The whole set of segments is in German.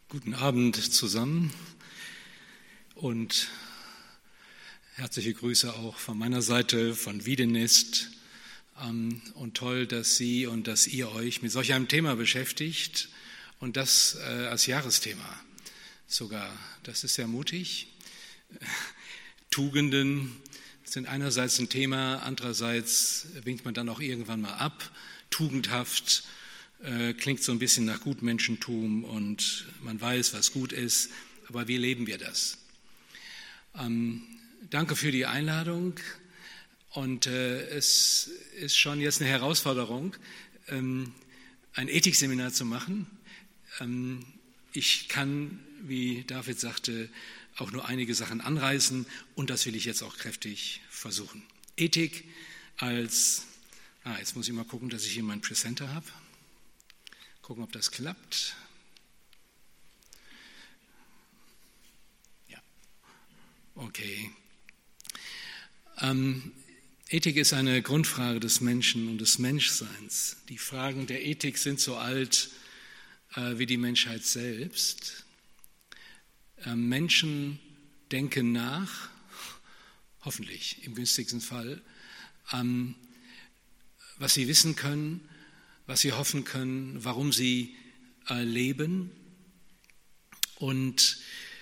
Guten Abend zusammen und herzliche Grüße auch von meiner Seite, von Wiedenest. Und toll, dass Sie und dass ihr euch mit solch einem Thema beschäftigt und das als Jahresthema sogar. Das ist sehr mutig. Tugenden sind einerseits ein Thema, andererseits winkt man dann auch irgendwann mal ab. Tugendhaft klingt so ein bisschen nach Gutmenschentum und man weiß, was gut ist, aber wie leben wir das? Danke für die Einladung und es ist schon jetzt eine Herausforderung, ein Ethikseminar zu machen. Ich kann, wie David sagte, auch nur einige Sachen anreißen und das will ich jetzt auch kräftig versuchen. Ethik als, jetzt muss ich mal gucken, dass ich hier meinen Presenter habe. Gucken, ob das klappt. Ja, okay. Ethik ist eine Grundfrage des Menschen und des Menschseins. Die Fragen der Ethik sind so alt wie die Menschheit selbst. Menschen denken nach, hoffentlich im günstigsten Fall, was sie wissen können, was sie hoffen können, warum sie leben. Und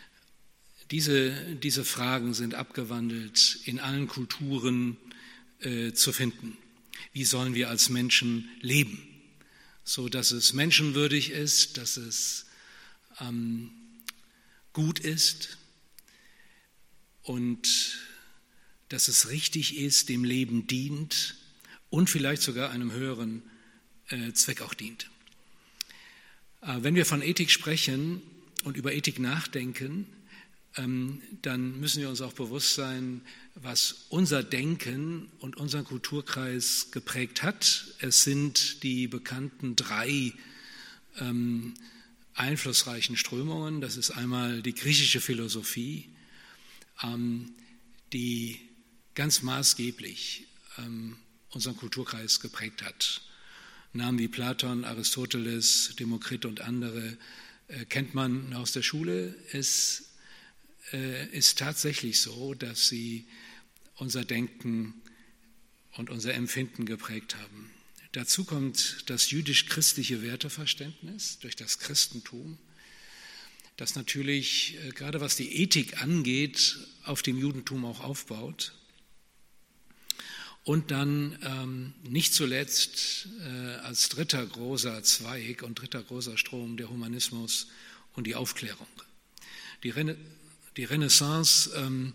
diese Fragen sind abgewandelt in allen Kulturen zu finden. Wie sollen wir als Menschen leben, so dass es menschenwürdig ist, dass es gut ist und dass es richtig ist, dem Leben dient und vielleicht sogar einem höheren Zweck auch dient. Wenn wir von Ethik sprechen und über Ethik nachdenken, dann müssen wir uns auch bewusst sein, was unser Denken und unseren Kulturkreis geprägt hat. Es sind die bekannten 3 einflussreichen Strömungen. Das ist einmal die griechische Philosophie, die ganz maßgeblich unseren Kulturkreis geprägt hat. Namen wie Platon, Aristoteles, Demokrit und andere kennt man aus der Schule. Es ist tatsächlich so, dass sie unser Denken und unser Empfinden geprägt haben. Dazu kommt das jüdisch-christliche Werteverständnis durch das Christentum, das natürlich, gerade was die Ethik angeht, auf dem Judentum auch aufbaut. Und dann nicht zuletzt als dritter großer Zweig und dritter großer Strom der Humanismus und die Aufklärung. Die Renaissance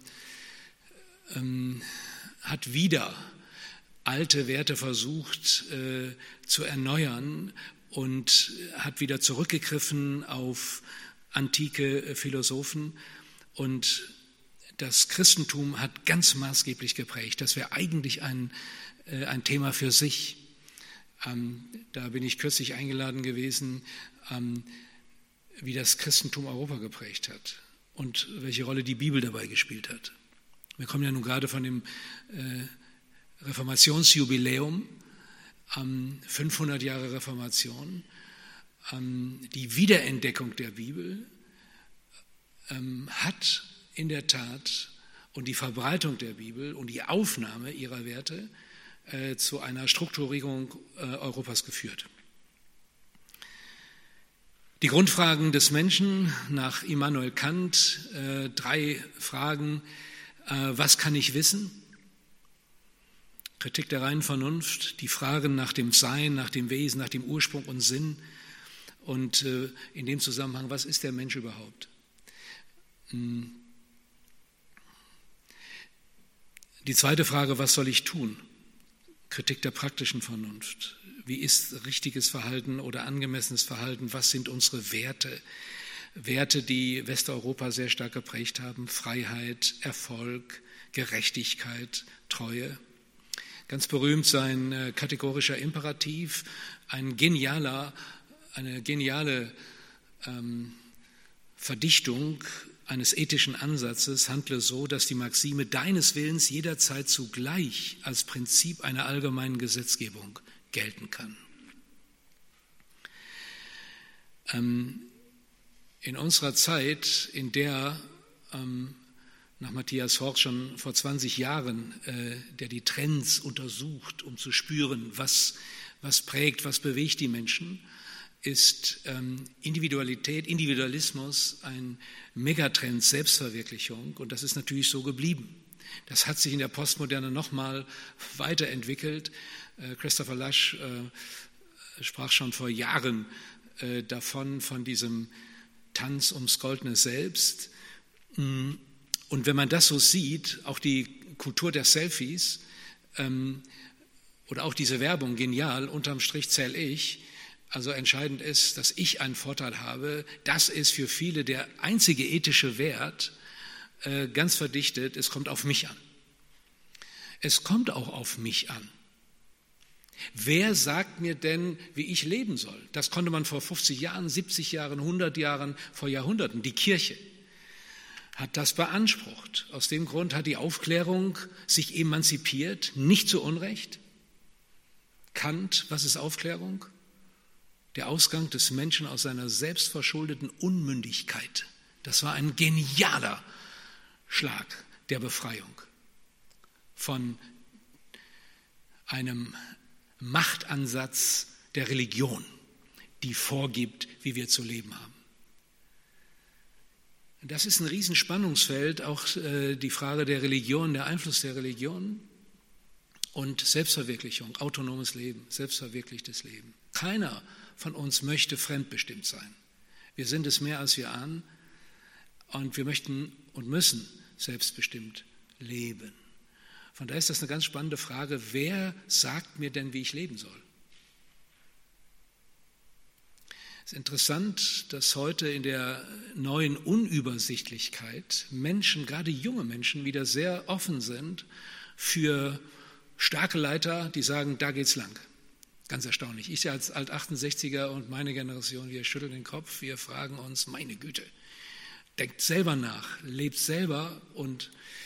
hat wieder alte Werte versucht zu erneuern und hat wieder zurückgegriffen auf antike Philosophen. Und das Christentum hat ganz maßgeblich geprägt. Das wäre eigentlich ein Thema für sich. Da bin ich kürzlich eingeladen gewesen, wie das Christentum Europa geprägt hat und welche Rolle die Bibel dabei gespielt hat. Wir kommen ja nun gerade von dem Reformationsjubiläum, 500 Jahre Reformation. Die Wiederentdeckung der Bibel hat in der Tat und die Verbreitung der Bibel und die Aufnahme ihrer Werte zu einer Strukturierung Europas geführt. Die Grundfragen des Menschen nach Immanuel Kant, 3 Fragen. Was kann ich wissen? Kritik der reinen Vernunft, die Fragen nach dem Sein, nach dem Wesen, nach dem Ursprung und Sinn. Und in dem Zusammenhang, was ist der Mensch überhaupt? Die zweite Frage, was soll ich tun? Kritik der praktischen Vernunft. Wie ist richtiges Verhalten oder angemessenes Verhalten? Was sind unsere Werte? Werte, die Westeuropa sehr stark geprägt haben. Freiheit, Erfolg, Gerechtigkeit, Treue. Ganz berühmt sein kategorischer Imperativ, eine geniale Verdichtung eines ethischen Ansatzes, handle so, dass die Maxime deines Willens jederzeit zugleich als Prinzip einer allgemeinen Gesetzgebung gelten kann. In unserer Zeit, in der nach Matthias Horch schon vor 20 Jahren, der die Trends untersucht, um zu spüren, was prägt, was bewegt die Menschen, ist Individualismus ein Megatrend, Selbstverwirklichung, und das ist natürlich so geblieben. Das hat sich in der Postmoderne nochmal weiterentwickelt. Christopher Lasch sprach schon vor Jahren von diesem Tanz ums goldene Selbst. Und wenn man das so sieht, auch die Kultur der Selfies oder auch diese Werbung, genial, unterm Strich zähle ich. Also entscheidend ist, dass ich einen Vorteil habe. Das ist für viele der einzige ethische Wert, ganz verdichtet. Es kommt auf mich an. Es kommt auch auf mich an. Wer sagt mir denn, wie ich leben soll? Das konnte man vor 50 Jahren, 70 Jahren, 100 Jahren, vor Jahrhunderten. Die Kirche hat das beansprucht. Aus dem Grund hat die Aufklärung sich emanzipiert, nicht zu Unrecht. Kant, was ist Aufklärung? Der Ausgang des Menschen aus seiner selbstverschuldeten Unmündigkeit. Das war ein genialer Schlag der Befreiung von einem Machtansatz der Religion, die vorgibt, wie wir zu leben haben. Das ist ein Riesenspannungsfeld, auch die Frage der Religion, der Einfluss der Religion und Selbstverwirklichung, autonomes Leben, selbstverwirklichtes Leben. Keiner von uns möchte fremdbestimmt sein. Wir sind es mehr, als wir ahnen, und wir möchten und müssen selbstbestimmt leben. Von daher ist das eine ganz spannende Frage, wer sagt mir denn, wie ich leben soll? Es ist interessant, dass heute in der neuen Unübersichtlichkeit Menschen, gerade junge Menschen, wieder sehr offen sind für starke Leiter, die sagen, da geht's lang. Ganz erstaunlich. Ich als Alt-68er und meine Generation, wir schütteln den Kopf, wir fragen uns, meine Güte, denkt selber nach, lebt selber und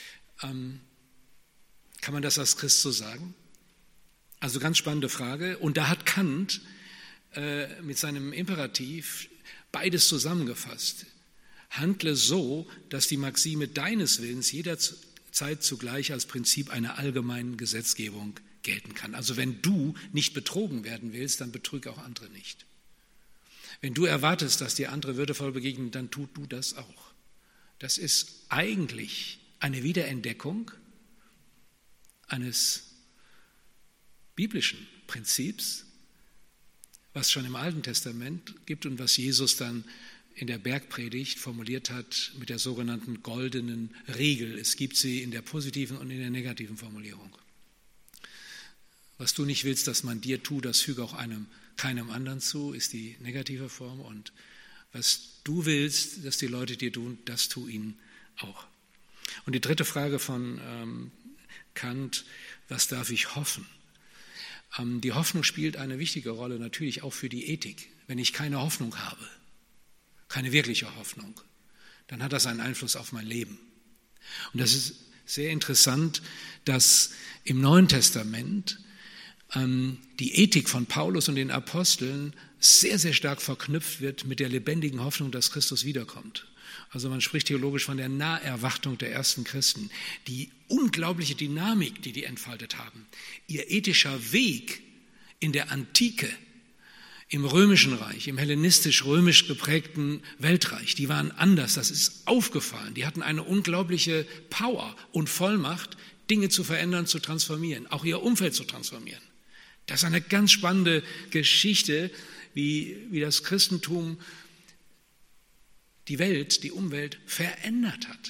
kann man das als Christ so sagen? Also ganz spannende Frage. Und da hat Kant mit seinem Imperativ beides zusammengefasst. Handle so, dass die Maxime deines Willens jederzeit zugleich als Prinzip einer allgemeinen Gesetzgebung gelten kann. Also wenn du nicht betrogen werden willst, dann betrüge auch andere nicht. Wenn du erwartest, dass dir andere würdevoll begegnen, dann tu du das auch. Das ist eigentlich eine Wiederentdeckung eines biblischen Prinzips, was schon im Alten Testament gibt und was Jesus dann in der Bergpredigt formuliert hat mit der sogenannten goldenen Regel. Es gibt sie in der positiven und in der negativen Formulierung. Was du nicht willst, dass man dir tut, das füge auch keinem anderen zu, ist die negative Form. Und was du willst, dass die Leute dir tun, das tu ihnen auch. Und die dritte Frage von Kant, was darf ich hoffen? Die Hoffnung spielt eine wichtige Rolle, natürlich auch für die Ethik. Wenn ich keine Hoffnung habe, keine wirkliche Hoffnung, dann hat das einen Einfluss auf mein Leben. Und das ist sehr interessant, dass im Neuen Testament die Ethik von Paulus und den Aposteln sehr, sehr stark verknüpft wird mit der lebendigen Hoffnung, dass Christus wiederkommt. Also man spricht theologisch von der Naherwartung der ersten Christen. Die unglaubliche Dynamik, die entfaltet haben. Ihr ethischer Weg in der Antike, im Römischen Reich, im hellenistisch-römisch geprägten Weltreich, die waren anders, das ist aufgefallen. Die hatten eine unglaubliche Power und Vollmacht, Dinge zu verändern, zu transformieren, auch ihr Umfeld zu transformieren. Das ist eine ganz spannende Geschichte, wie das Christentum die Welt, die Umwelt verändert hat.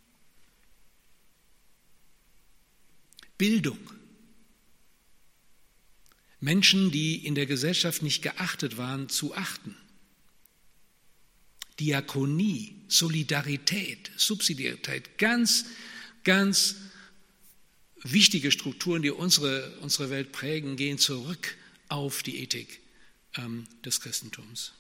Bildung. Menschen, die in der Gesellschaft nicht geachtet waren, zu achten. Diakonie, Solidarität, Subsidiarität, ganz, ganz wichtige Strukturen, die unsere Welt prägen, gehen zurück auf die Ethik des Christentums.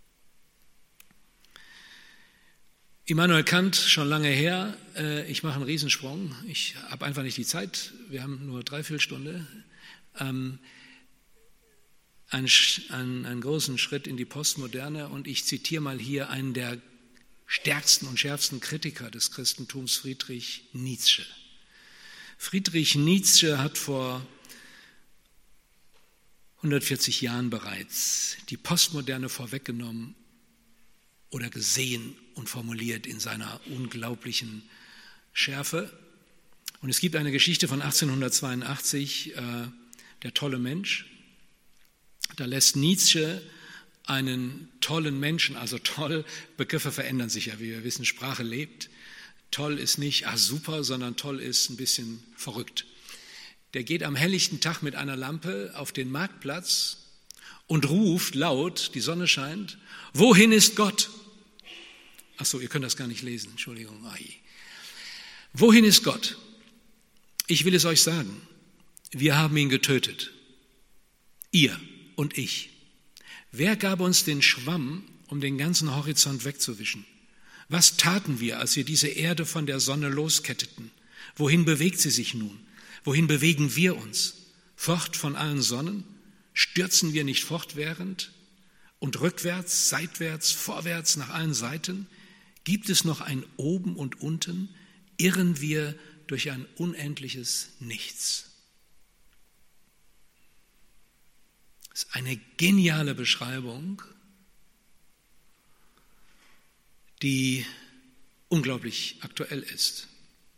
Immanuel Kant, schon lange her, ich mache einen Riesensprung, ich habe einfach nicht die Zeit, wir haben nur 3/4 Stunde, einen großen Schritt in die Postmoderne, und ich zitiere mal hier einen der stärksten und schärfsten Kritiker des Christentums, Friedrich Nietzsche. Friedrich Nietzsche hat vor 140 Jahren bereits die Postmoderne vorweggenommen oder gesehen und formuliert in seiner unglaublichen Schärfe. Und es gibt eine Geschichte von 1882, Der tolle Mensch. Da lässt Nietzsche einen tollen Menschen, also toll, Begriffe verändern sich ja, wie wir wissen, Sprache lebt. Toll ist nicht, super, sondern toll ist ein bisschen verrückt. Der geht am helllichten Tag mit einer Lampe auf den Marktplatz und ruft laut, die Sonne scheint, wohin ist Gott? Ach so, ihr könnt das gar nicht lesen, Entschuldigung. Wohin ist Gott? Ich will es euch sagen, wir haben ihn getötet. Ihr und ich. Wer gab uns den Schwamm, um den ganzen Horizont wegzuwischen? Was taten wir, als wir diese Erde von der Sonne losketteten? Wohin bewegt sie sich nun? Wohin bewegen wir uns? Fort von allen Sonnen? Stürzen wir nicht fortwährend? Und rückwärts, seitwärts, vorwärts, nach allen Seiten? Gibt es noch ein Oben und Unten? Irren wir durch ein unendliches Nichts? Das ist eine geniale Beschreibung, die unglaublich aktuell ist.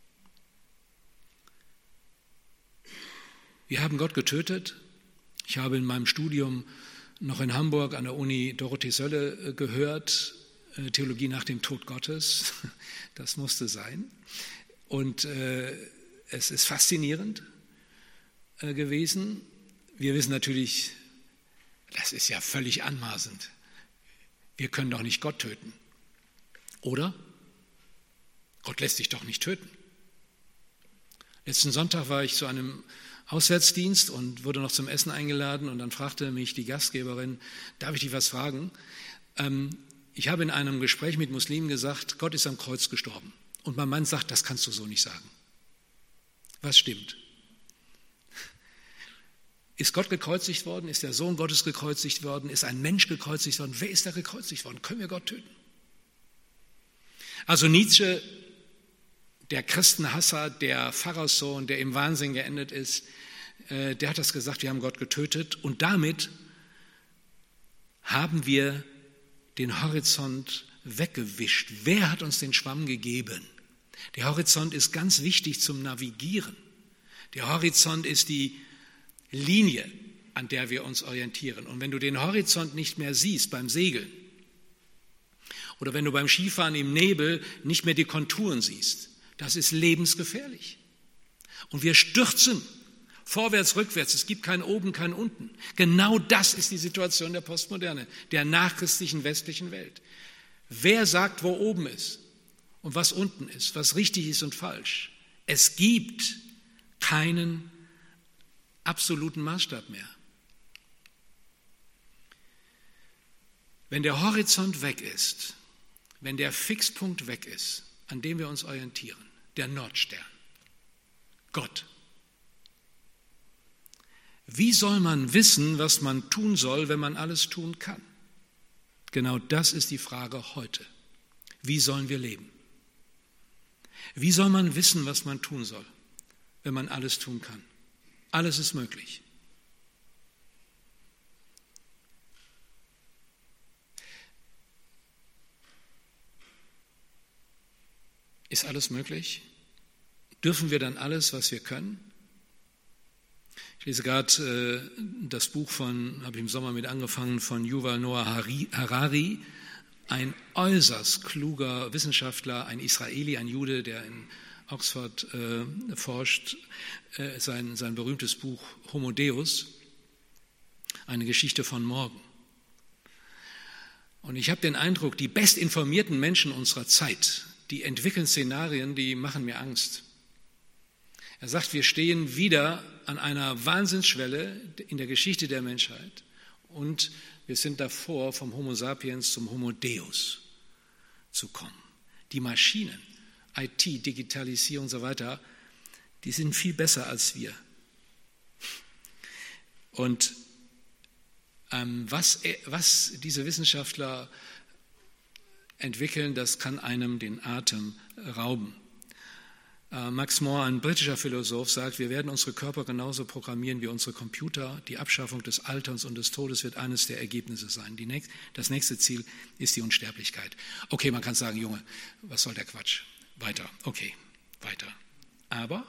Wir haben Gott getötet. Ich habe in meinem Studium noch in Hamburg an der Uni Dorothee Sölle gehört, Theologie nach dem Tod Gottes. Das musste sein. Und es ist faszinierend gewesen. Wir wissen natürlich, das ist ja völlig anmaßend. Wir können doch nicht Gott töten. Oder? Gott lässt sich doch nicht töten. Letzten Sonntag war ich zu einem Auswärtsdienst und wurde noch zum Essen eingeladen und dann fragte mich die Gastgeberin, darf ich dich was fragen? Ich habe in einem Gespräch mit Muslimen gesagt, Gott ist am Kreuz gestorben. Und mein Mann sagt, das kannst du so nicht sagen. Was stimmt? Ist Gott gekreuzigt worden? Ist der Sohn Gottes gekreuzigt worden? Ist ein Mensch gekreuzigt worden? Wer ist da gekreuzigt worden? Können wir Gott töten? Also Nietzsche, der Christenhasser, der Pfarrerssohn, der im Wahnsinn geendet ist, der hat das gesagt, wir haben Gott getötet und damit haben wir den Horizont weggewischt. Wer hat uns den Schwamm gegeben? Der Horizont ist ganz wichtig zum Navigieren. Der Horizont ist die Linie, an der wir uns orientieren. Und wenn du den Horizont nicht mehr siehst beim Segeln oder wenn du beim Skifahren im Nebel nicht mehr die Konturen siehst, das ist lebensgefährlich. Und wir stürzen vorwärts, rückwärts. Es gibt kein Oben, kein Unten. Genau das ist die Situation der Postmoderne, der nachchristlichen westlichen Welt. Wer sagt, wo oben ist und was unten ist, was richtig ist und falsch? Es gibt keinen absoluten Maßstab mehr. Wenn der Horizont weg ist, wenn der Fixpunkt weg ist, an dem wir uns orientieren, der Nordstern, Gott. Wie soll man wissen, was man tun soll, wenn man alles tun kann? Genau das ist die Frage heute. Wie sollen wir leben? Wie soll man wissen, was man tun soll, wenn man alles tun kann? Alles ist möglich. Ist alles möglich? Dürfen wir dann alles, was wir können? Ich lese gerade das Buch habe ich im Sommer mit angefangen, von Yuval Noah Harari, ein äußerst kluger Wissenschaftler, ein Israeli, ein Jude, der in Oxford forscht, sein berühmtes Buch Homo Deus, eine Geschichte von morgen. Und ich habe den Eindruck, die bestinformierten Menschen unserer Zeit, die entwickeln Szenarien, die machen mir Angst. Er sagt, wir stehen wieder an einer Wahnsinnsschwelle in der Geschichte der Menschheit und wir sind davor, vom Homo sapiens zum Homo Deus zu kommen. Die Maschinen, IT, Digitalisierung und so weiter, die sind viel besser als wir. Und was diese Wissenschaftler entwickeln, das kann einem den Atem rauben. Max More, ein britischer Philosoph, sagt, wir werden unsere Körper genauso programmieren wie unsere Computer. Die Abschaffung des Alterns und des Todes wird eines der Ergebnisse sein. Das nächste Ziel ist die Unsterblichkeit. Okay, man kann sagen, Junge, was soll der Quatsch? Weiter, okay, weiter. Aber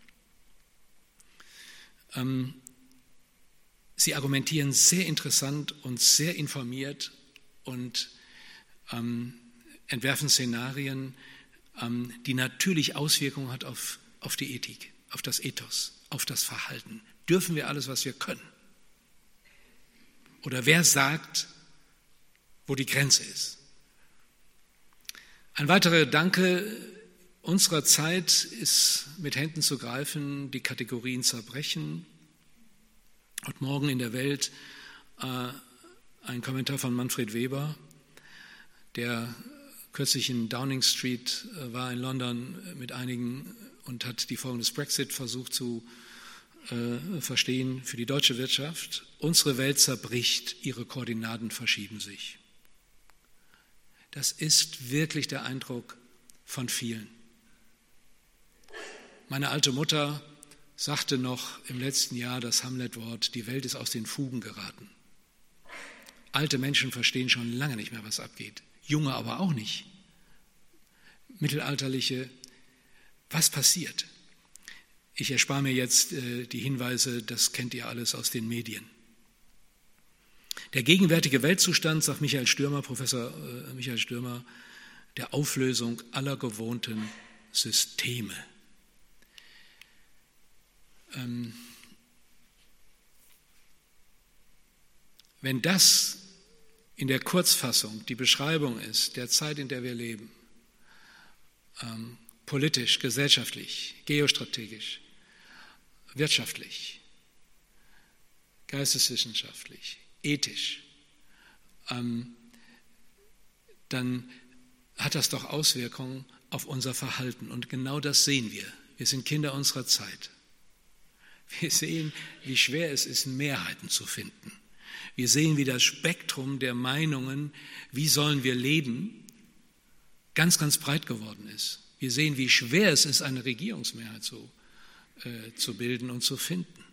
sie argumentieren sehr interessant und sehr informiert und entwerfen Szenarien, die natürlich Auswirkungen hat auf die Ethik, auf das Ethos, auf das Verhalten. Dürfen wir alles, was wir können? Oder wer sagt, wo die Grenze ist? Ein weiterer Gedanke unserer Zeit ist mit Händen zu greifen, die Kategorien zerbrechen. Und morgen in der Welt ein Kommentar von Manfred Weber, der kürzlich in Downing Street war in London mit einigen und hat die Folgen des Brexit versucht zu verstehen für die deutsche Wirtschaft. Unsere Welt zerbricht, ihre Koordinaten verschieben sich. Das ist wirklich der Eindruck von vielen. Meine alte Mutter sagte noch im letzten Jahr das Hamlet-Wort, die Welt ist aus den Fugen geraten. Alte Menschen verstehen schon lange nicht mehr, was abgeht. Junge aber auch nicht. Mittelalterliche, was passiert? Ich erspare mir jetzt die Hinweise, das kennt ihr alles aus den Medien. Der gegenwärtige Weltzustand, sagt Michael Stürmer, Professor Michael Stürmer, der Auflösung aller gewohnten Systeme. Wenn das in der Kurzfassung die Beschreibung ist der Zeit, in der wir leben, politisch, gesellschaftlich, geostrategisch, wirtschaftlich, geisteswissenschaftlich, ethisch, dann hat das doch Auswirkungen auf unser Verhalten. Und genau das sehen wir. Wir sind Kinder unserer Zeit. Wir sehen, wie schwer es ist, Mehrheiten zu finden. Wir sehen, wie das Spektrum der Meinungen, wie sollen wir leben, ganz, ganz breit geworden ist. Wir sehen, wie schwer es ist, eine Regierungsmehrheit zu bilden und zu finden.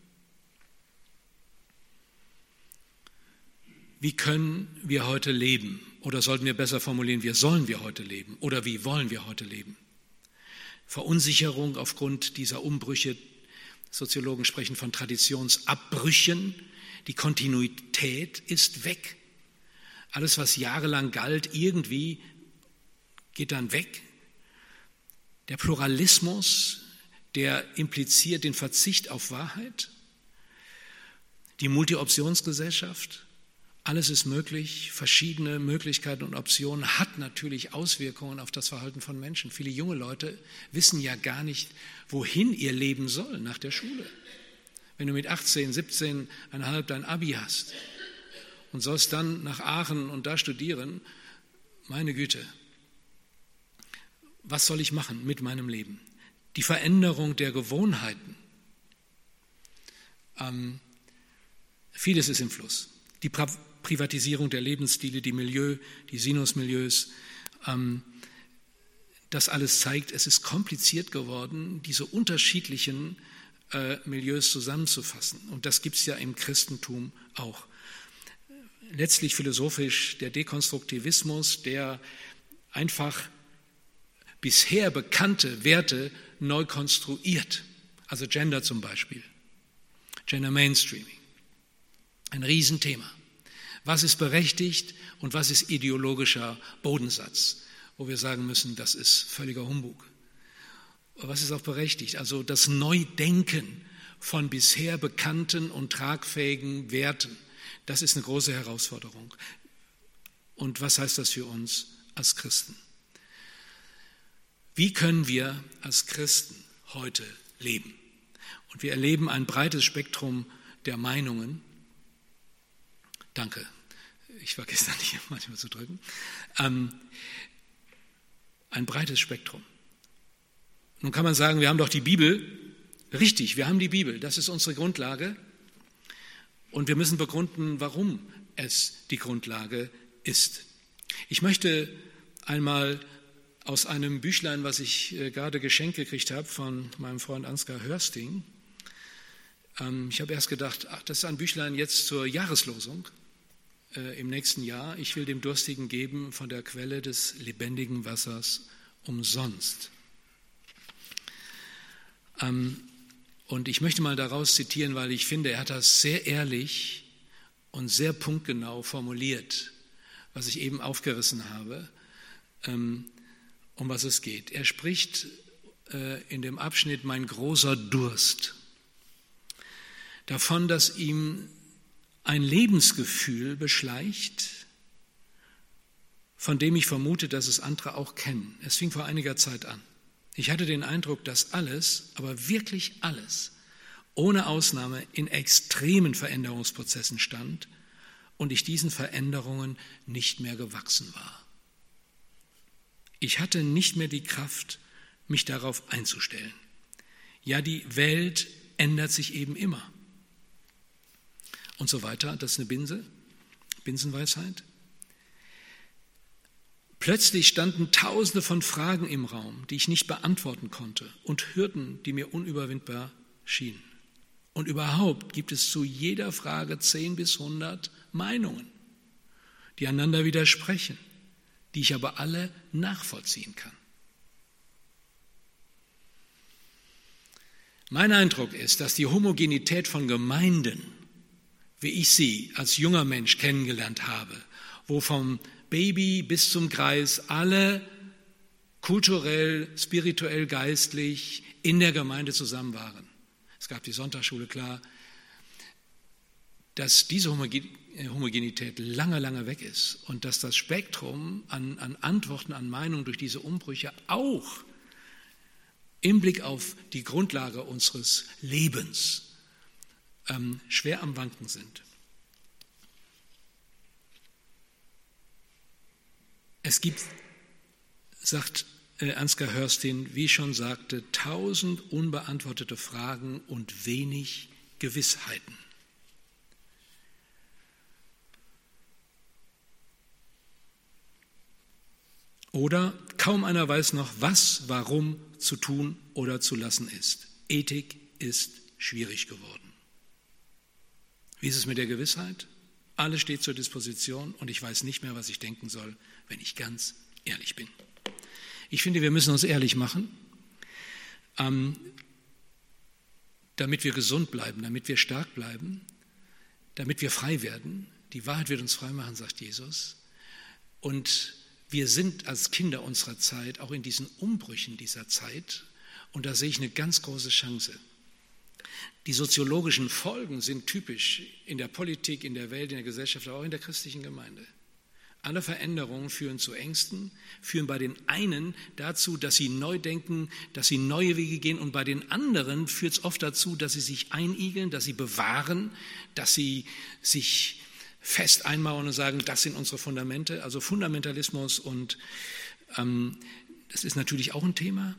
Wie können wir heute leben? Oder sollten wir besser formulieren, wie sollen wir heute leben? Oder wie wollen wir heute leben? Verunsicherung aufgrund dieser Umbrüche. Soziologen sprechen von Traditionsabbrüchen. Die Kontinuität ist weg. Alles, was jahrelang galt, irgendwie geht dann weg. Der Pluralismus, der impliziert den Verzicht auf Wahrheit. Die Multi-Optionsgesellschaft, alles ist möglich, verschiedene Möglichkeiten und Optionen, hat natürlich Auswirkungen auf das Verhalten von Menschen. Viele junge Leute wissen ja gar nicht, wohin ihr leben soll nach der Schule. Wenn du mit 18, 17,5 dein Abi hast und sollst dann nach Aachen und da studieren, meine Güte, was soll ich machen mit meinem Leben? Die Veränderung der Gewohnheiten. Vieles ist im Fluss. Die Privatisierung der Lebensstile, die Sinusmilieus, das alles zeigt, es ist kompliziert geworden, diese unterschiedlichen Milieus zusammenzufassen. Und das gibt es ja im Christentum auch. Letztlich philosophisch der Dekonstruktivismus, der einfach bisher bekannte Werte neu konstruiert. Also Gender zum Beispiel, Gender Mainstreaming. Ein Riesenthema. Was ist berechtigt und was ist ideologischer Bodensatz, wo wir sagen müssen, das ist völliger Humbug. Was ist auch berechtigt? Also das Neudenken von bisher bekannten und tragfähigen Werten, das ist eine große Herausforderung. Und was heißt das für uns als Christen? Wie können wir als Christen heute leben? Und wir erleben ein breites Spektrum der Meinungen. Danke, ich vergesse da nicht manchmal zu drücken. Ein breites Spektrum. Nun kann man sagen, wir haben doch die Bibel. Richtig, wir haben die Bibel, das ist unsere Grundlage. Und wir müssen begründen, warum es die Grundlage ist. Ich möchte einmal aus einem Büchlein, was ich gerade geschenkt gekriegt habe von meinem Freund Ansgar Hörsting. Ich habe erst gedacht, das ist ein Büchlein jetzt zur Jahreslosung im nächsten Jahr. Ich will dem Durstigen geben von der Quelle des lebendigen Wassers umsonst. Und ich möchte mal daraus zitieren, weil ich finde, er hat das sehr ehrlich und sehr punktgenau formuliert, was ich eben aufgerissen habe, um was es geht. Er spricht in dem Abschnitt Mein großer Durst davon, dass ihm ein Lebensgefühl beschleicht, von dem ich vermute, dass es andere auch kennen. Es fing vor einiger Zeit an. Ich hatte den Eindruck, dass alles, aber wirklich alles, ohne Ausnahme in extremen Veränderungsprozessen stand und ich diesen Veränderungen nicht mehr gewachsen war. Ich hatte nicht mehr die Kraft, mich darauf einzustellen. Ja, die Welt ändert sich eben immer. Und so weiter, das ist eine Binsenweisheit. Plötzlich standen Tausende von Fragen im Raum, die ich nicht beantworten konnte und Hürden, die mir unüberwindbar schienen. Und überhaupt gibt es zu jeder Frage 10 bis 100 Meinungen, die einander widersprechen, die ich aber alle nachvollziehen kann. Mein Eindruck ist, dass die Homogenität von Gemeinden, wie ich sie als junger Mensch kennengelernt habe, wo vom Baby bis zum Greis alle kulturell, spirituell, geistlich in der Gemeinde zusammen waren. Es gab die Sonntagsschule, klar, dass diese Homogenität lange, lange weg ist und dass das Spektrum an Antworten, an Meinungen durch diese Umbrüche auch im Blick auf die Grundlage unseres Lebens schwer am Wanken sind. Es gibt, sagt Ansgar Hörsting, wie ich schon sagte, 1000 unbeantwortete Fragen und wenig Gewissheiten. Oder kaum einer weiß noch, was, warum zu tun oder zu lassen ist. Ethik ist schwierig geworden. Wie ist es mit der Gewissheit? Alles steht zur Disposition und ich weiß nicht mehr, was ich denken soll, wenn ich ganz ehrlich bin. Ich finde, wir müssen uns ehrlich machen, damit wir gesund bleiben, damit wir stark bleiben, damit wir frei werden. Die Wahrheit wird uns frei machen, sagt Jesus. Und wir sind als Kinder unserer Zeit auch in diesen Umbrüchen dieser Zeit und da sehe ich eine ganz große Chance. Die soziologischen Folgen sind typisch in der Politik, in der Welt, in der Gesellschaft, aber auch in der christlichen Gemeinde. Alle Veränderungen führen zu Ängsten, führen bei den einen dazu, dass sie neu denken, dass sie neue Wege gehen und bei den anderen führt es oft dazu, dass sie sich einigeln, dass sie bewahren, dass sie sich fest einmauern und sagen, das sind unsere Fundamente, also Fundamentalismus und das ist natürlich auch ein Thema.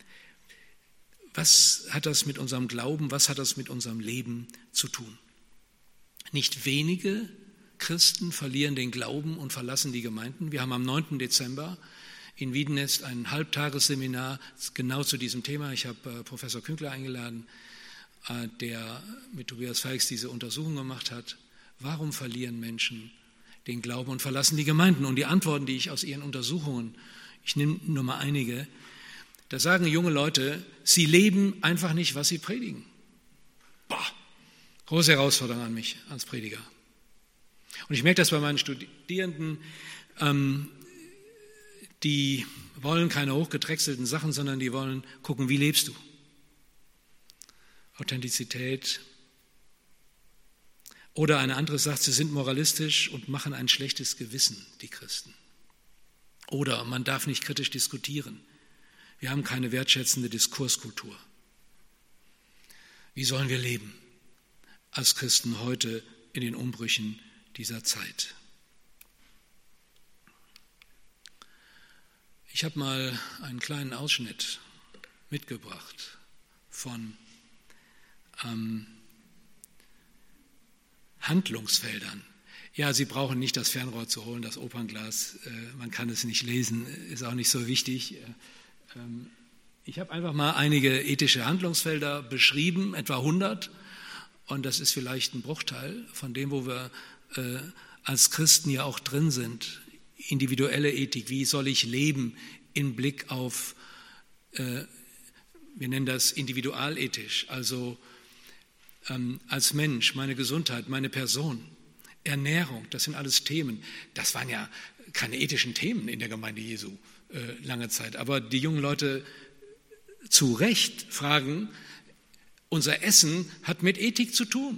Was hat das mit unserem Glauben, was hat das mit unserem Leben zu tun? Nicht wenige Christen verlieren den Glauben und verlassen die Gemeinden. Wir haben am 9. Dezember in Wiedenest ein Halbtagesseminar genau zu diesem Thema. Ich habe Professor Künkler eingeladen, der mit Tobias Feix diese Untersuchung gemacht hat. Warum verlieren Menschen den Glauben und verlassen die Gemeinden? Und die Antworten, die ich aus ihren Untersuchungen, ich nehme nur mal einige, da sagen junge Leute, sie leben einfach nicht, was sie predigen. Boah, große Herausforderung an mich als Prediger. Und ich merke das bei meinen Studierenden, die wollen keine hochgedrechselten Sachen, sondern die wollen gucken, wie lebst du? Authentizität. Oder eine andere sagt, sie sind moralistisch und machen ein schlechtes Gewissen, die Christen. Oder man darf nicht kritisch diskutieren. Wir haben keine wertschätzende Diskurskultur. Wie sollen wir leben als Christen heute in den Umbrüchen dieser Zeit? Ich habe mal einen kleinen Ausschnitt mitgebracht von Handlungsfeldern. Ja, Sie brauchen nicht das Fernrohr zu holen, das Opernglas. Man kann es nicht lesen, ist auch nicht so wichtig. Ich habe einfach mal einige ethische Handlungsfelder beschrieben, etwa 100. Und das ist vielleicht ein Bruchteil von dem, wo wir als Christen ja auch drin sind. Individuelle Ethik, wie soll ich leben im Blick auf, wir nennen das individualethisch, also als Mensch, meine Gesundheit, meine Person, Ernährung, das sind alles Themen. Das waren ja keine ethischen Themen in der Gemeinde Jesu lange Zeit. Aber die jungen Leute zu Recht fragen, unser Essen hat mit Ethik zu tun.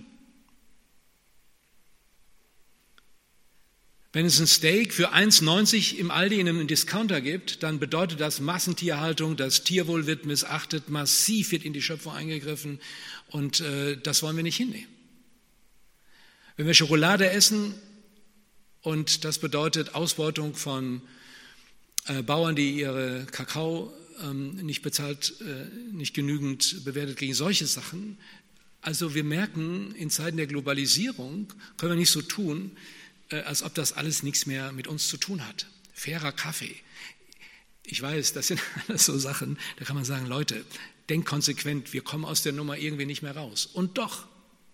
Wenn es ein Steak für 1,90 im Aldi in einem Discounter gibt, dann bedeutet das Massentierhaltung, das Tierwohl wird missachtet, massiv wird in die Schöpfung eingegriffen und das wollen wir nicht hinnehmen. Wenn wir Schokolade essen und das bedeutet Ausbeutung von Bauern, die ihre Kakao nicht bezahlt, nicht genügend bewertet gegen solche Sachen. Also wir merken, in Zeiten der Globalisierung können wir nicht so tun, als ob das alles nichts mehr mit uns zu tun hat. Fairer Kaffee. Ich weiß, das sind alles so Sachen, da kann man sagen, Leute, denkt konsequent, wir kommen aus der Nummer irgendwie nicht mehr raus. Und doch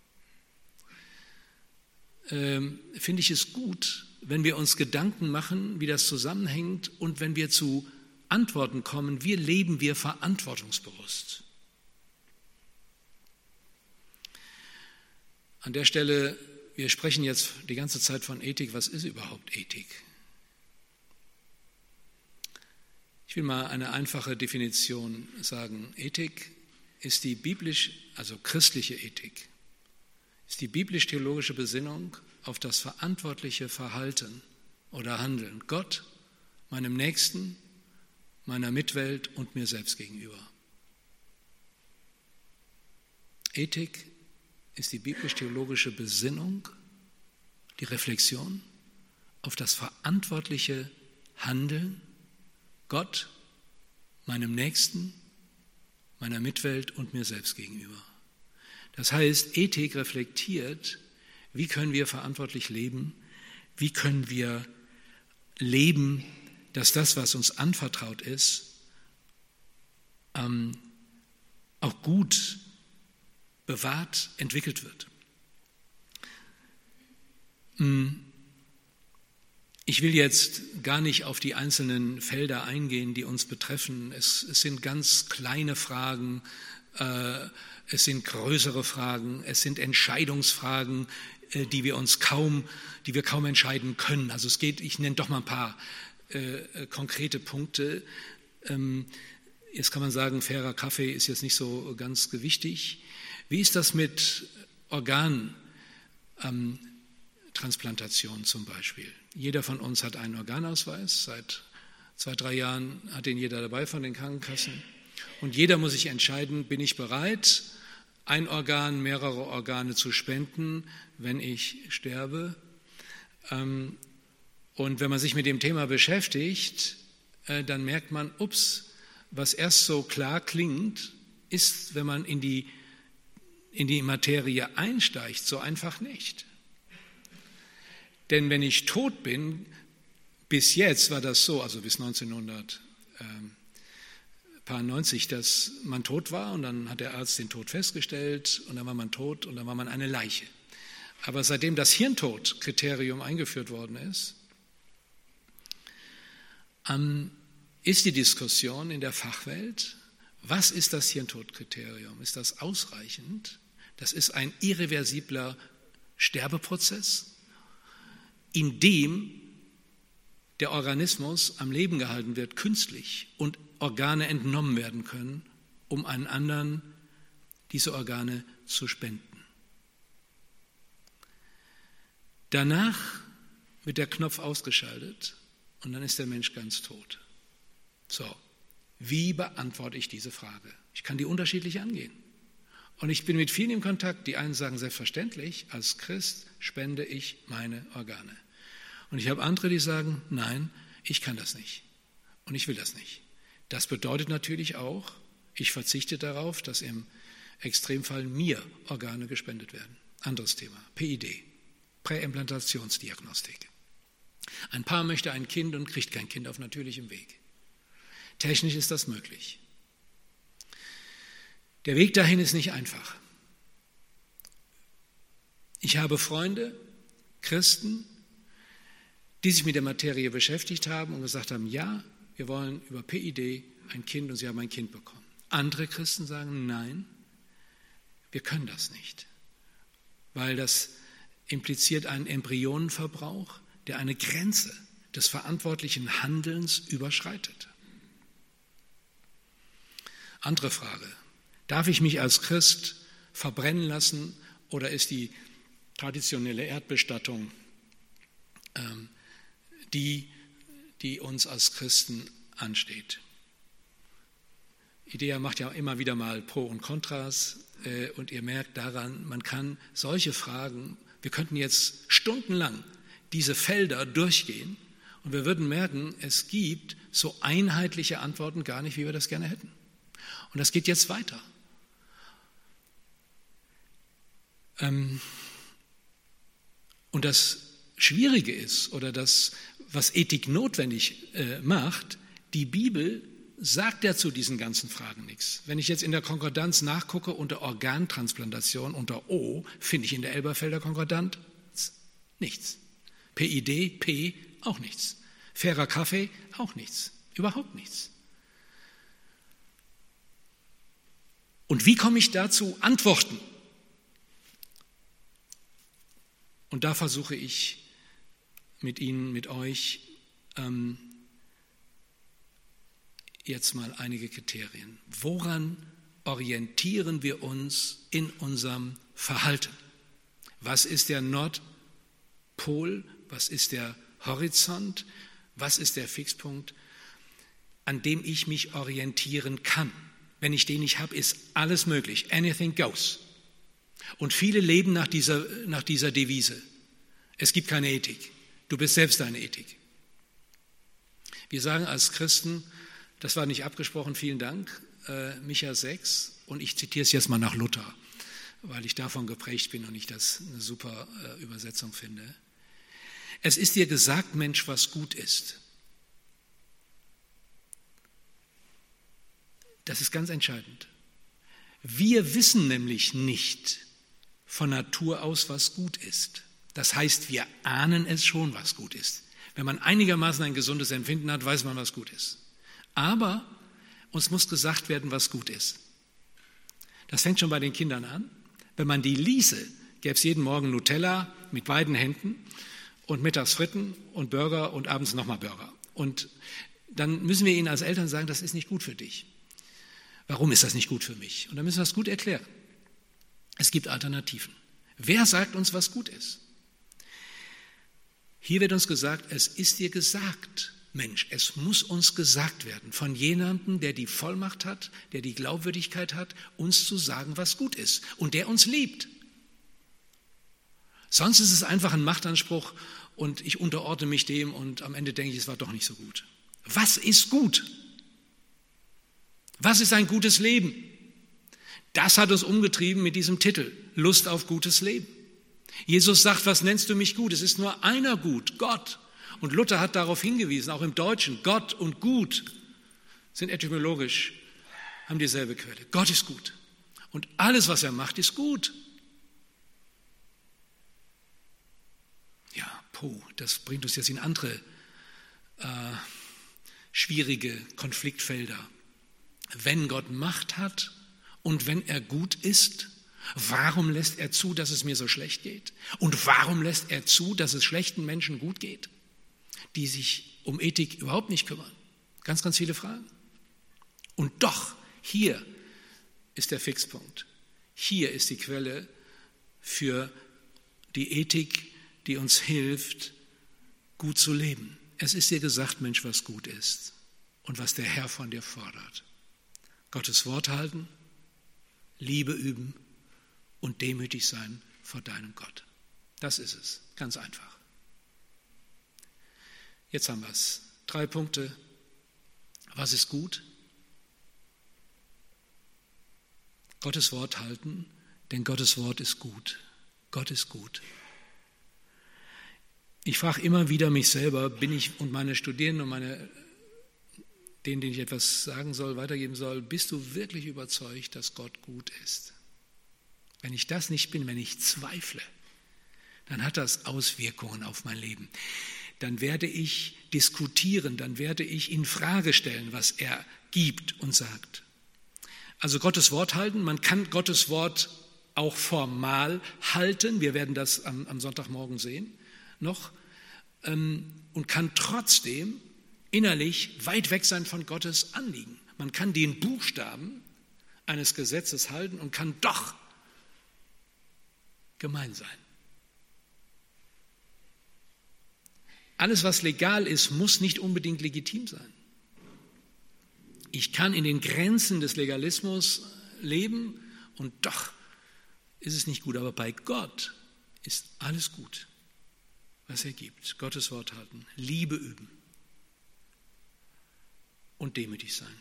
finde ich es gut, wenn wir uns Gedanken machen, wie das zusammenhängt und wenn wir zu Antworten kommen, wie leben wir verantwortungsbewusst. An der Stelle, wir sprechen jetzt die ganze Zeit von Ethik. Was ist überhaupt Ethik? Ich will mal eine einfache Definition sagen. Ethik ist die christliche Ethik, ist die biblisch-theologische Besinnung auf das verantwortliche Verhalten oder Handeln Gott, meinem Nächsten, meiner Mitwelt und mir selbst gegenüber. Ethik ist die biblisch-theologische Besinnung, die Reflexion auf das verantwortliche Handeln Gott, meinem Nächsten, meiner Mitwelt und mir selbst gegenüber. Das heißt, Ethik reflektiert, wie können wir verantwortlich leben, wie können wir leben, dass das, was uns anvertraut ist, auch gut bewahrt, entwickelt wird. Ich will jetzt gar nicht auf die einzelnen Felder eingehen, die uns betreffen. Es sind ganz kleine Fragen, es sind größere Fragen, es sind Entscheidungsfragen, die wir kaum entscheiden können. Also ich nenne doch mal ein paar konkrete Punkte. Jetzt kann man sagen, fairer Kaffee ist jetzt nicht so ganz gewichtig. Wie ist das mit Organtransplantation zum Beispiel? Jeder von uns hat einen Organausweis. Seit 2-3 Jahren hat den jeder dabei von den Krankenkassen. Und jeder muss sich entscheiden, bin ich bereit, ein Organ, mehrere Organe zu spenden, wenn ich sterbe. Und wenn man sich mit dem Thema beschäftigt, dann merkt man, was erst so klar klingt, ist, wenn man in die Materie einsteigt, so einfach nicht. Denn wenn ich tot bin, bis jetzt war das so, also bis 1990, dass man tot war und dann hat der Arzt den Tod festgestellt und dann war man tot und dann war man eine Leiche. Aber seitdem das Hirntod-Kriterium eingeführt worden ist, ist die Diskussion in der Fachwelt, was ist das Hirntod-Kriterium? Ist das ausreichend? Das ist ein irreversibler Sterbeprozess, in dem der Organismus am Leben gehalten wird, künstlich, und Organe entnommen werden können, um einen anderen diese Organe zu spenden. Danach wird der Knopf ausgeschaltet und dann ist der Mensch ganz tot. So, wie beantworte ich diese Frage? Ich kann die unterschiedlich angehen. Und ich bin mit vielen in Kontakt, die einen sagen, selbstverständlich, als Christ spende ich meine Organe. Und ich habe andere, die sagen, nein, ich kann das nicht und ich will das nicht. Das bedeutet natürlich auch, ich verzichte darauf, dass im Extremfall mir Organe gespendet werden. Anderes Thema, PID. Präimplantationsdiagnostik. Ein Paar möchte ein Kind und kriegt kein Kind auf natürlichem Weg. Technisch ist das möglich. Der Weg dahin ist nicht einfach. Ich habe Freunde, Christen, die sich mit der Materie beschäftigt haben und gesagt haben, ja, wir wollen über PID ein Kind und sie haben ein Kind bekommen. Andere Christen sagen, nein, wir können das nicht, weil das impliziert einen Embryonenverbrauch, der eine Grenze des verantwortlichen Handelns überschreitet. Andere Frage, darf ich mich als Christ verbrennen lassen oder ist die traditionelle Erdbestattung die uns als Christen ansteht? IDEA macht ja immer wieder mal Pro und Kontras und ihr merkt daran, man kann solche Fragen, wir könnten jetzt stundenlang diese Felder durchgehen und wir würden merken, es gibt so einheitliche Antworten gar nicht, wie wir das gerne hätten. Und das geht jetzt weiter. Und das Schwierige ist, oder das, was Ethik notwendig macht, die Bibel sagt ja zu diesen ganzen Fragen nichts. Wenn ich jetzt in der Konkordanz nachgucke unter Organtransplantation, unter O, finde ich in der Elberfelder Konkordanz nichts. PID, P, auch nichts. Fairer Kaffee, auch nichts. Überhaupt nichts. Und wie komme ich dazu? Antworten. Und da versuche ich mit Ihnen, mit euch, jetzt mal einige Kriterien. Woran orientieren wir uns in unserem Verhalten? Was ist der Nordpol? Was ist der Horizont? Was ist der Fixpunkt, an dem ich mich orientieren kann? Wenn ich den nicht habe, ist alles möglich. Anything goes. Und viele leben nach dieser Devise. Es gibt keine Ethik. Du bist selbst deine Ethik. Wir sagen als Christen, das war nicht abgesprochen, vielen Dank, Micha 6, und ich zitiere es jetzt mal nach Luther, weil ich davon geprägt bin und ich das eine super Übersetzung finde. Es ist dir gesagt, Mensch, was gut ist. Das ist ganz entscheidend. Wir wissen nämlich nicht von Natur aus, was gut ist. Das heißt, wir ahnen es schon, was gut ist. Wenn man einigermaßen ein gesundes Empfinden hat, weiß man, was gut ist. Aber uns muss gesagt werden, was gut ist. Das fängt schon bei den Kindern an. Wenn man die ließe, gäbe es jeden Morgen Nutella mit beiden Händen und mittags Fritten und Burger und abends nochmal Burger. Und dann müssen wir ihnen als Eltern sagen, das ist nicht gut für dich. Warum ist das nicht gut für mich? Und dann müssen wir das gut erklären. Es gibt Alternativen. Wer sagt uns, was gut ist? Hier wird uns gesagt, es ist dir gesagt, Mensch, es muss uns gesagt werden von jemandem, der die Vollmacht hat, der die Glaubwürdigkeit hat, uns zu sagen, was gut ist und der uns liebt. Sonst ist es einfach ein Machtanspruch und ich unterordne mich dem und am Ende denke ich, es war doch nicht so gut. Was ist gut? Was ist ein gutes Leben? Das hat uns umgetrieben mit diesem Titel, Lust auf gutes Leben. Jesus sagt, was nennst du mich gut? Es ist nur einer gut, Gott. Und Luther hat darauf hingewiesen, auch im Deutschen, Gott und gut sind etymologisch, haben dieselbe Quelle. Gott ist gut. Und alles, was er macht, ist gut. Ja, das bringt uns jetzt in andere schwierige Konfliktfelder. Wenn Gott Macht hat und wenn er gut ist, warum lässt er zu, dass es mir so schlecht geht? Und warum lässt er zu, dass es schlechten Menschen gut geht, die sich um Ethik überhaupt nicht kümmern? Ganz, ganz viele Fragen. Und doch, hier ist der Fixpunkt. Hier ist die Quelle für die Ethik, die uns hilft, gut zu leben. Es ist dir gesagt, Mensch, was gut ist und was der Herr von dir fordert. Gottes Wort halten, Liebe üben und demütig sein vor deinem Gott. Das ist es, ganz einfach. Jetzt haben wir es. 3 Punkte. Was ist gut? Gottes Wort halten, denn Gottes Wort ist gut. Gott ist gut. Ich frage immer wieder mich selber, bin ich und meine Studierenden und denen ich etwas sagen soll, weitergeben soll, bist du wirklich überzeugt, dass Gott gut ist? Wenn ich das nicht bin, wenn ich zweifle, dann hat das Auswirkungen auf mein Leben. Dann werde ich diskutieren, dann werde ich in Frage stellen, was er gibt und sagt. Also Gottes Wort halten, man kann Gottes Wort auch formal halten, wir werden das am Sonntagmorgen sehen noch, und kann trotzdem innerlich weit weg sein von Gottes Anliegen. Man kann den Buchstaben eines Gesetzes halten und kann doch gemein sein. Alles, was legal ist, muss nicht unbedingt legitim sein. Ich kann in den Grenzen des Legalismus leben und doch ist es nicht gut. Aber bei Gott ist alles gut, was er gibt. Gottes Wort halten, Liebe üben und demütig sein.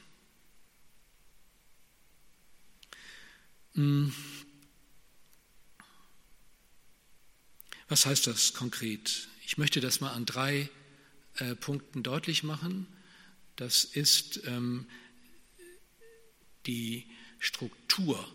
Was heißt das konkret? Ich möchte das mal an 3 Punkten deutlich machen. Das ist die Struktur,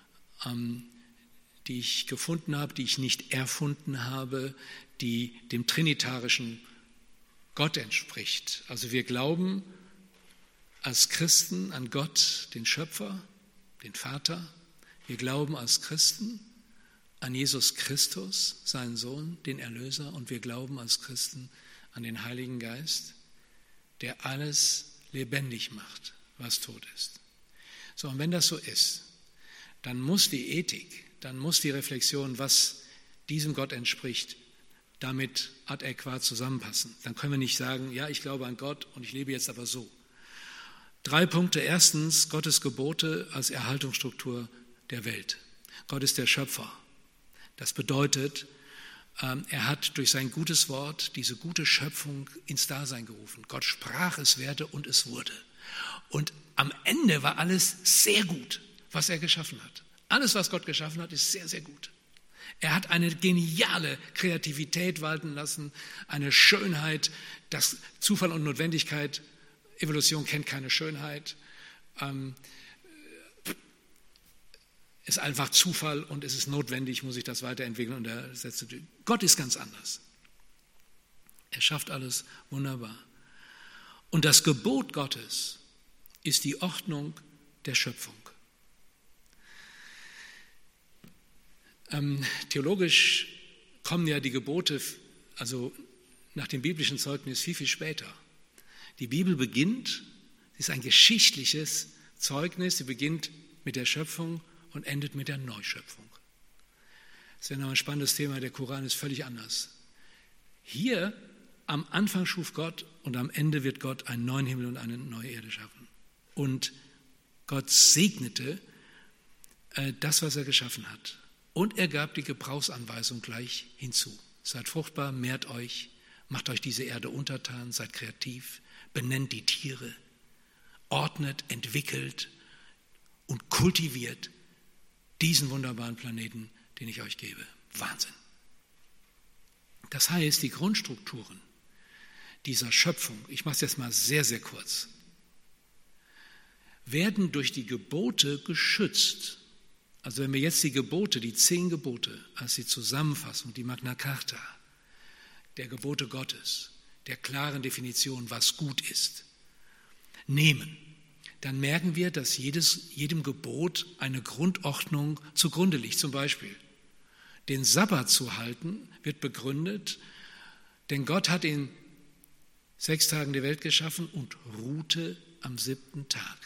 die ich gefunden habe, die ich nicht erfunden habe, die dem trinitarischen Gott entspricht. Also wir glauben als Christen an Gott, den Schöpfer, den Vater. Wir glauben als Christen an Jesus Christus, seinen Sohn, den Erlöser, und wir glauben als Christen an den Heiligen Geist, der alles lebendig macht, was tot ist. So, und wenn das so ist, dann muss die Ethik, dann muss die Reflexion, was diesem Gott entspricht, damit adäquat zusammenpassen. Dann können wir nicht sagen, ja, ich glaube an Gott und ich lebe jetzt aber so. 3 Punkte. Erstens, Gottes Gebote als Erhaltungsstruktur der Welt. Gott ist der Schöpfer. Das bedeutet, er hat durch sein gutes Wort diese gute Schöpfung ins Dasein gerufen. Gott sprach, es werde und es wurde. Und am Ende war alles sehr gut, was er geschaffen hat. Alles, was Gott geschaffen hat, ist sehr, sehr gut. Er hat eine geniale Kreativität walten lassen, eine Schönheit, dass Zufall und Notwendigkeit, Evolution kennt keine Schönheit, ist einfach Zufall und es ist notwendig, muss ich das weiterentwickeln. Und Gott ist ganz anders. Er schafft alles wunderbar. Und das Gebot Gottes ist die Ordnung der Schöpfung. Theologisch kommen ja die Gebote, also nach dem biblischen Zeugnis, viel, viel später. Die Bibel beginnt, sie ist ein geschichtliches Zeugnis, sie beginnt mit der Schöpfung und endet mit der Neuschöpfung. Das wäre noch ein spannendes Thema, der Koran ist völlig anders. Hier am Anfang schuf Gott und am Ende wird Gott einen neuen Himmel und eine neue Erde schaffen. Und Gott segnete das, was er geschaffen hat. Und er gab die Gebrauchsanweisung gleich hinzu. Seid fruchtbar, mehrt euch, macht euch diese Erde untertan, seid kreativ, benennt die Tiere, ordnet, entwickelt und kultiviert diesen wunderbaren Planeten, den ich euch gebe. Wahnsinn. Das heißt, die Grundstrukturen dieser Schöpfung, ich mache es jetzt mal sehr, sehr kurz, werden durch die Gebote geschützt. Also wenn wir jetzt die Gebote, die 10 Gebote als die Zusammenfassung, die Magna Carta, der Gebote Gottes, der klaren Definition, was gut ist, nehmen, dann merken wir, dass jedem Gebot eine Grundordnung zugrunde liegt. Zum Beispiel, den Sabbat zu halten, wird begründet, denn Gott hat in 6 Tagen die Welt geschaffen und ruhte am 7. Tag.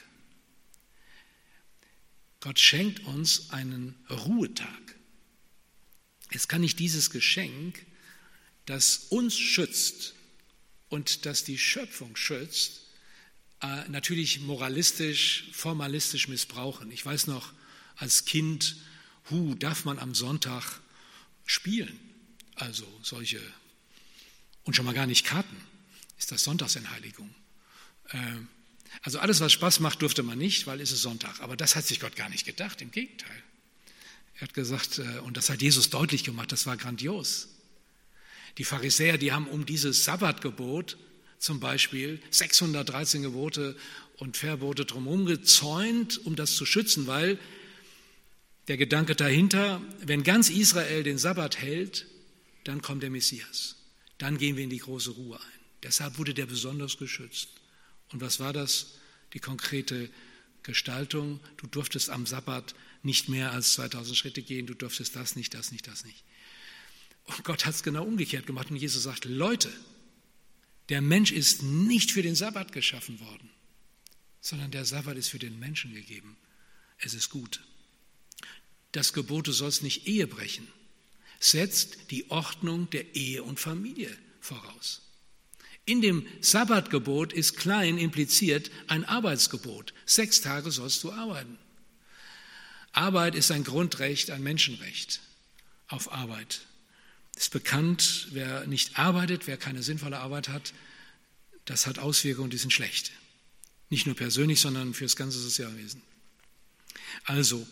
Gott schenkt uns einen Ruhetag. Es kann nicht dieses Geschenk, das uns schützt und das die Schöpfung schützt, natürlich moralistisch, formalistisch missbrauchen. Ich weiß noch, als Kind, darf man am Sonntag spielen? Also solche, und schon mal gar nicht Karten, ist das Sonntagsentheiligung. Also alles, was Spaß macht, durfte man nicht, weil es ist Sonntag. Aber das hat sich Gott gar nicht gedacht, im Gegenteil. Er hat gesagt, und das hat Jesus deutlich gemacht, das war grandios. Die Pharisäer, die haben um dieses Sabbatgebot zum Beispiel 613 Gebote und Verbote drumherum gezäunt, um das zu schützen, weil der Gedanke dahinter, wenn ganz Israel den Sabbat hält, dann kommt der Messias. Dann gehen wir in die große Ruhe ein. Deshalb wurde der besonders geschützt. Und was war das? Die konkrete Gestaltung. Du durftest am Sabbat nicht mehr als 2000 Schritte gehen, du durftest das nicht, das nicht, das nicht. Und Gott hat es genau umgekehrt gemacht und Jesus sagt, Leute, der Mensch ist nicht für den Sabbat geschaffen worden, sondern der Sabbat ist für den Menschen gegeben. Es ist gut. Das Gebot, du sollst nicht Ehe brechen, setzt die Ordnung der Ehe und Familie voraus. In dem Sabbatgebot ist klein impliziert ein Arbeitsgebot. 6 Tage sollst du arbeiten. Arbeit ist ein Grundrecht, ein Menschenrecht auf Arbeit. Es ist bekannt, wer nicht arbeitet, wer keine sinnvolle Arbeit hat, das hat Auswirkungen, die sind schlecht. Nicht nur persönlich, sondern für das ganze Sozialwesen. Also,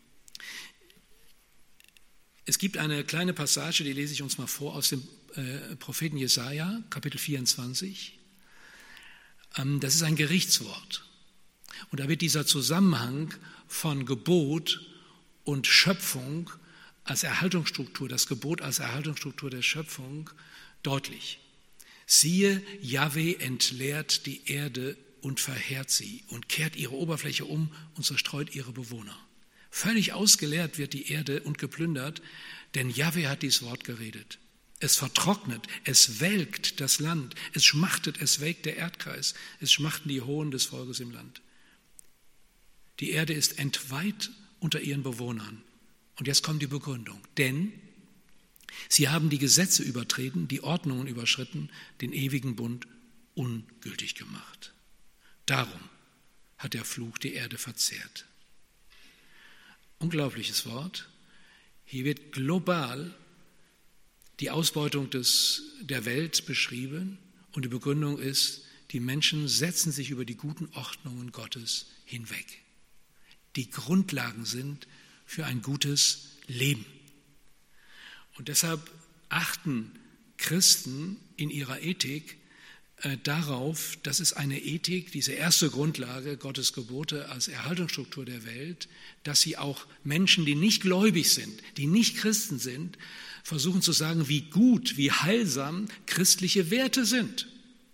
es gibt eine kleine Passage, die lese ich uns mal vor, aus dem Propheten Jesaja, Kapitel 24. Das ist ein Gerichtswort. Und da wird dieser Zusammenhang von Gebot und Schöpfung als Erhaltungsstruktur, das Gebot als Erhaltungsstruktur der Schöpfung deutlich. Siehe, Jahwe entleert die Erde und verheert sie und kehrt ihre Oberfläche um und zerstreut ihre Bewohner. Völlig ausgeleert wird die Erde und geplündert, denn Jahwe hat dieses Wort geredet. Es vertrocknet, es welkt das Land, es schmachtet, es welkt der Erdkreis, es schmachten die Hohen des Volkes im Land. Die Erde ist entweiht unter ihren Bewohnern. Und jetzt kommt die Begründung. Denn sie haben die Gesetze übertreten, die Ordnungen überschritten, den ewigen Bund ungültig gemacht. Darum hat der Fluch die Erde verzehrt. Unglaubliches Wort. Hier wird global die Ausbeutung der Welt beschrieben und die Begründung ist, die Menschen setzen sich über die guten Ordnungen Gottes hinweg, die Grundlagen sind für ein gutes Leben. Und deshalb achten Christen in ihrer Ethik darauf, dass es eine Ethik, diese erste Grundlage, Gottes Gebote als Erhaltungsstruktur der Welt, dass sie auch Menschen, die nicht gläubig sind, die nicht Christen sind, versuchen zu sagen, wie gut, wie heilsam christliche Werte sind.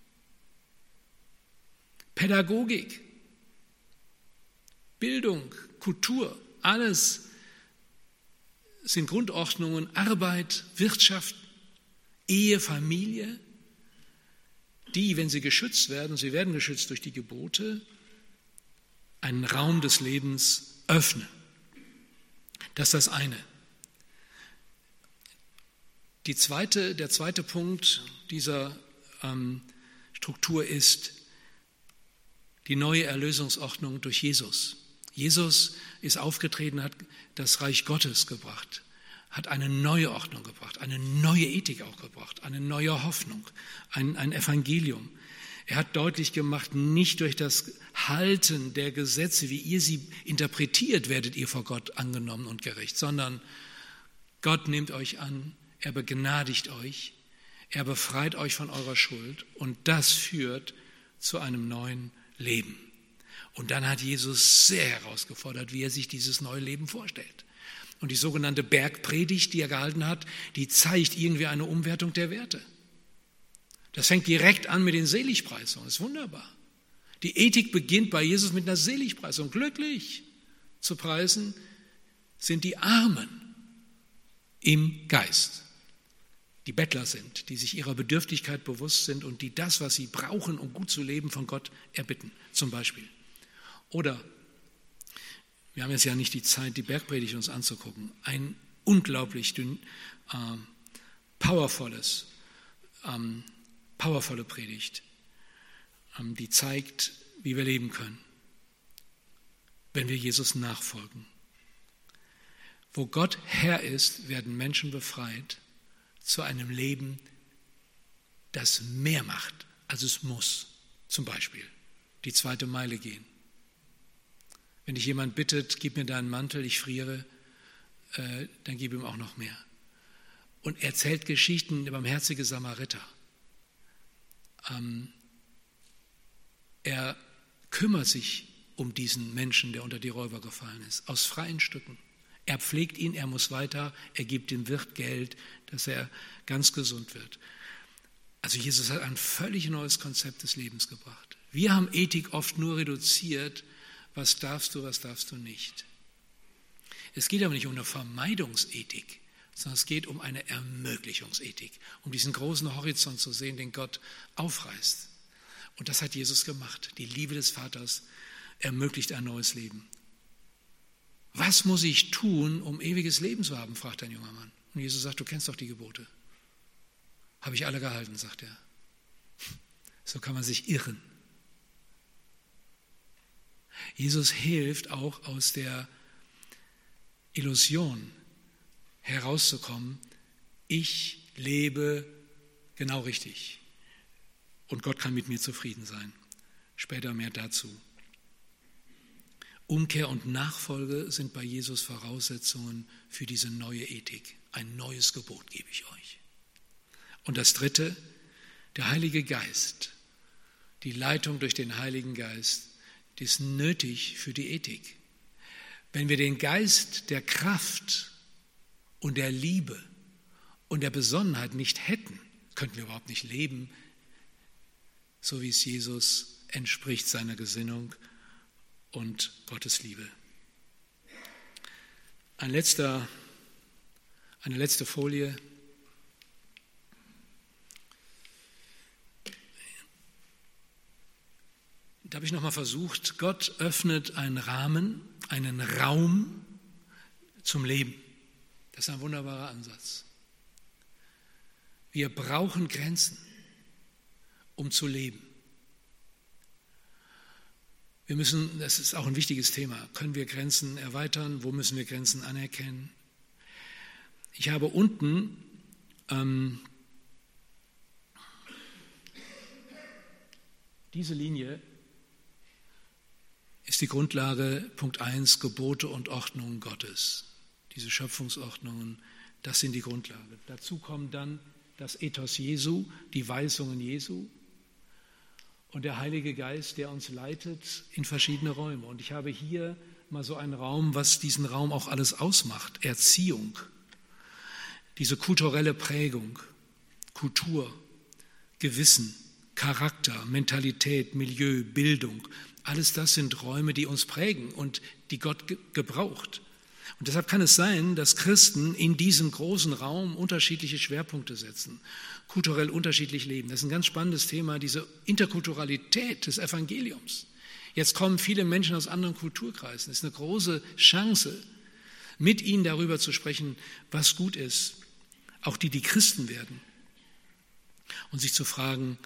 Pädagogik, Bildung, Kultur, alles sind Grundordnungen, Arbeit, Wirtschaft, Ehe, Familie, die, wenn sie geschützt werden, sie werden geschützt durch die Gebote, einen Raum des Lebens öffnen. Das ist das eine. Der zweite Punkt dieser Struktur ist die neue Erlösungsordnung durch Jesus. Jesus ist aufgetreten, hat das Reich Gottes gebracht, hat eine neue Ordnung gebracht, eine neue Ethik auch gebracht, eine neue Hoffnung, ein Evangelium. Er hat deutlich gemacht, nicht durch das Halten der Gesetze, wie ihr sie interpretiert, werdet ihr vor Gott angenommen und gerecht, sondern Gott nimmt euch an, er begnadigt euch, er befreit euch von eurer Schuld und das führt zu einem neuen Leben. Und dann hat Jesus sehr herausgefordert, wie er sich dieses neue Leben vorstellt. Und die sogenannte Bergpredigt, die er gehalten hat, die zeigt irgendwie eine Umwertung der Werte. Das fängt direkt an mit den Seligpreisungen, das ist wunderbar. Die Ethik beginnt bei Jesus mit einer Seligpreisung. Glücklich zu preisen sind die Armen im Geist, die Bettler sind, die sich ihrer Bedürftigkeit bewusst sind und die das, was sie brauchen, um gut zu leben, von Gott erbitten, zum Beispiel. Oder, wir haben jetzt ja nicht die Zeit, die Bergpredigt uns anzugucken, ein unglaublich powervolle Predigt, die zeigt, wie wir leben können, wenn wir Jesus nachfolgen. Wo Gott Herr ist, werden Menschen befreit zu einem Leben, das mehr macht, als es muss. Zum Beispiel die 2. Meile gehen. Wenn dich jemand bittet, gib mir deinen Mantel, ich friere, dann gib ihm auch noch mehr. und erzählt Geschichten, der barmherzige Samariter. Er kümmert sich um diesen Menschen, der unter die Räuber gefallen ist, aus freien Stücken. Er pflegt ihn, er muss weiter, er gibt dem Wirt Geld, dass er ganz gesund wird. Also Jesus hat ein völlig neues Konzept des Lebens gebracht. Wir haben Ethik oft nur reduziert, was darfst du nicht. Es geht aber nicht um eine Vermeidungsethik, sondern es geht um eine Ermöglichungsethik, um diesen großen Horizont zu sehen, den Gott aufreißt. Und das hat Jesus gemacht. Die Liebe des Vaters ermöglicht ein neues Leben. Was muss ich tun, um ewiges Leben zu haben, fragt ein junger Mann. Und Jesus sagt, du kennst doch die Gebote. Habe ich alle gehalten, sagt er. So kann man sich irren. Jesus hilft auch aus der Illusion herauszukommen, ich lebe genau richtig und Gott kann mit mir zufrieden sein. Später mehr dazu. Umkehr und Nachfolge sind bei Jesus Voraussetzungen für diese neue Ethik. Ein neues Gebot gebe ich euch. Und das Dritte, der Heilige Geist, die Leitung durch den Heiligen Geist, die ist nötig für die Ethik. Wenn wir den Geist der Kraft und der Liebe und der Besonnenheit nicht hätten, könnten wir überhaupt nicht leben, so wie es Jesus entspricht seiner Gesinnung und Gottes Liebe. Eine letzte Folie. Da habe ich nochmal versucht, Gott öffnet einen Rahmen, einen Raum zum Leben. Das ist ein wunderbarer Ansatz. Wir brauchen Grenzen, um zu leben. Das ist auch ein wichtiges Thema. Können wir Grenzen erweitern? Wo müssen wir Grenzen anerkennen? Ich habe unten diese Linie ist die Grundlage, Punkt 1, Gebote und Ordnungen Gottes. Diese Schöpfungsordnungen, das sind die Grundlage. Dazu kommt dann das Ethos Jesu, die Weisungen Jesu und der Heilige Geist, der uns leitet in verschiedene Räume. Und ich habe hier mal so einen Raum, was diesen Raum auch alles ausmacht. Erziehung, diese kulturelle Prägung, Kultur, Gewissen, Charakter, Mentalität, Milieu, Bildung. Alles das sind Räume, die uns prägen und die Gott gebraucht. Und deshalb kann es sein, dass Christen in diesem großen Raum unterschiedliche Schwerpunkte setzen, kulturell unterschiedlich leben. Das ist ein ganz spannendes Thema, diese Interkulturalität des Evangeliums. Jetzt kommen viele Menschen aus anderen Kulturkreisen. Es ist eine große Chance, mit ihnen darüber zu sprechen, was gut ist, auch die Christen werden. Und sich zu fragen,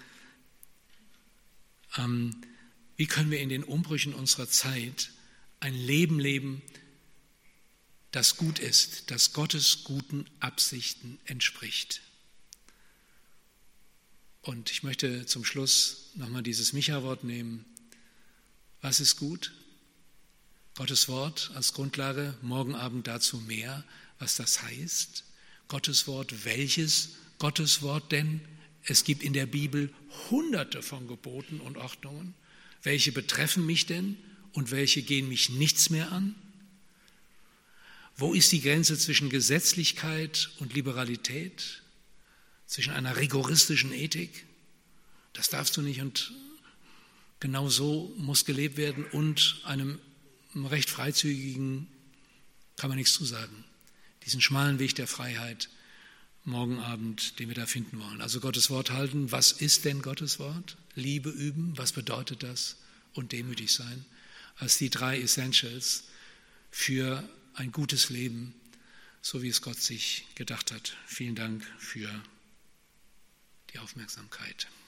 wie können wir in den Umbrüchen unserer Zeit ein Leben leben, das gut ist, das Gottes guten Absichten entspricht. Und ich möchte zum Schluss nochmal dieses Micha-Wort nehmen. Was ist gut? Gottes Wort als Grundlage, morgen Abend dazu mehr, was das heißt. Gottes Wort, welches Gottes Wort denn? Es gibt in der Bibel Hunderte von Geboten und Ordnungen. Welche betreffen mich denn und welche gehen mich nichts mehr an? Wo ist die Grenze zwischen Gesetzlichkeit und Liberalität? Zwischen einer rigoristischen Ethik? Das darfst du nicht und genau so muss gelebt werden und einem recht freizügigen kann man nichts zu sagen. Diesen schmalen Weg der Freiheit morgen Abend, den wir da finden wollen. Also Gottes Wort halten. Was ist denn Gottes Wort? Liebe üben. Was bedeutet das? Und demütig sein. Als die 3 Essentials für ein gutes Leben, so wie es Gott sich gedacht hat. Vielen Dank für die Aufmerksamkeit.